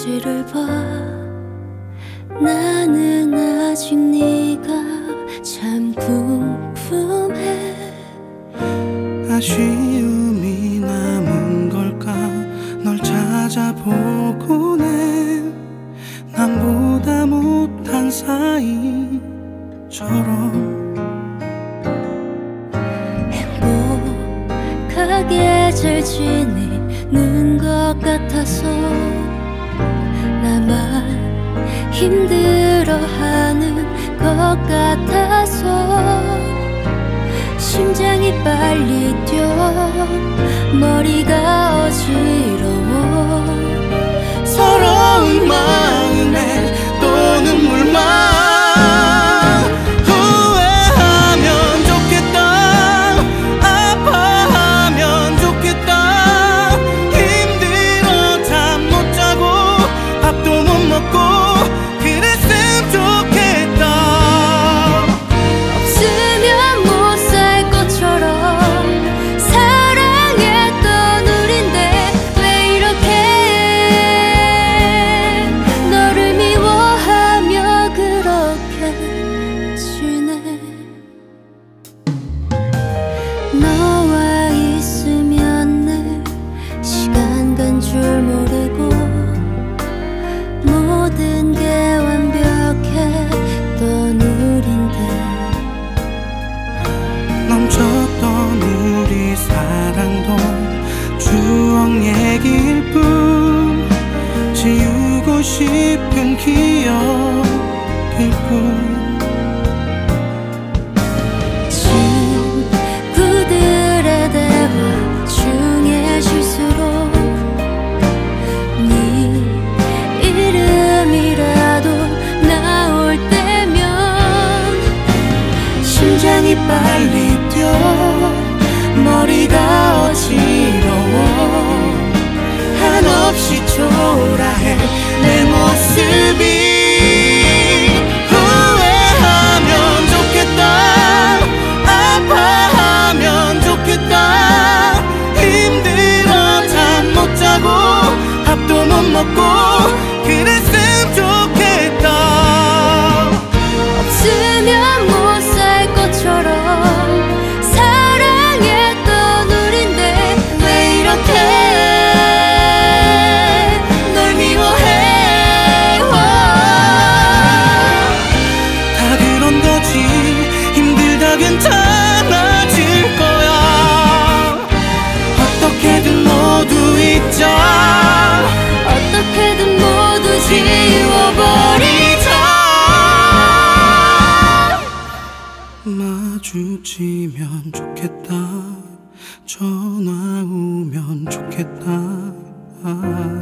눈치를 봐. 나는 아직 네가 참 궁금해. 아쉬움이 남은 걸까? 널 찾아보고는 남보다 못한 사이처럼 행복하게 잘 지내는 것 같아서 나만 힘들어하는 것 같아서 심장이 빨리 뛰어 머리가 어지러워. 서러운 마음에 또 눈물만. 후회하면 좋겠다, 아파하면 좋겠다. 힘들어 잠 못 자고 밥도 못 먹고 그랬으면 좋겠다. 없으면 못 살 것처럼 사랑했던 우린데 왜 이렇게 너를 미워하며 그렇게 지내. 너와 있으면 늘 시간 간 줄 모르고 모든 게 완벽했던 우린데 넘쳤던 우리 사랑도 추억 얘기일 뿐. 지우고 싶은 기억일 뿐. 친구들의 대화 중에 실수로 네 이름이라도 나올 때면 심장이 빨리 뛰어 머리가 어지러워. 한없이 초라해 내 모습이. 후회하면 좋겠다, 아파하면 좋겠다. 힘들어 잠 못 자고 밥도 못 먹고 그랬으면 좋겠다. 없으면 못 살 것처럼 사랑했던 우린데 왜 이렇게 널 미워해. 다 그런 거지. 힘들다 괜찮아질 거야. 어떻게든 모두 잊자. 어떻게든 모두 지워버리자. 마주치면 좋겠다, 전화 오면 좋겠다.